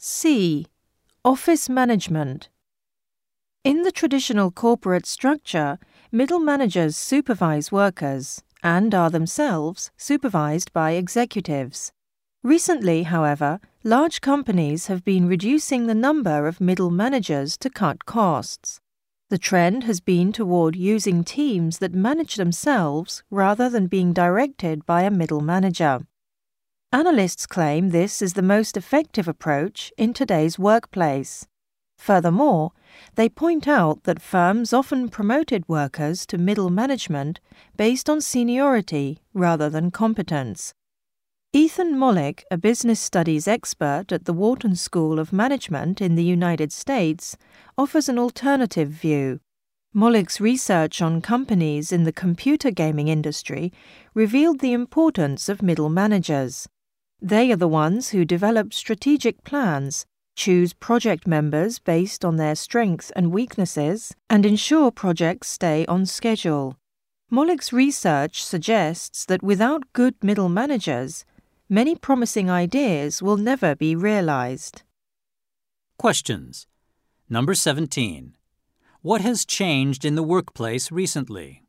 C. Office management. In the traditional corporate structure, middle managers supervise workers and are themselves supervised by executives. Recently, however, large companies have been reducing the number of middle managers to cut costs. The trend has been toward using teams that manage themselves rather than being directed by a middle manager. Analysts claim this is the most effective approach in today's workplace. Furthermore, they point out that firms often promoted workers to middle management based on seniority rather than competence. Ethan Mollick, a business studies expert at the Wharton School of Management in the United States, offers an alternative view. Mollick's research on companies in the computer gaming industry revealed the importance of middle managers. They are the ones who develop strategic plans, choose project members based on their strengths and weaknesses, and ensure projects stay on schedule. Mollick's research suggests that without good middle managers, many promising ideas will never be realized. Questions. Number 17. What has changed in the workplace recently?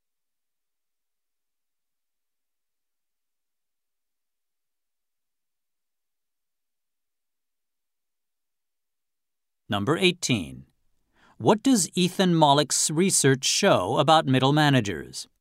Number 18. What does Ethan Mollick's research show about middle managers?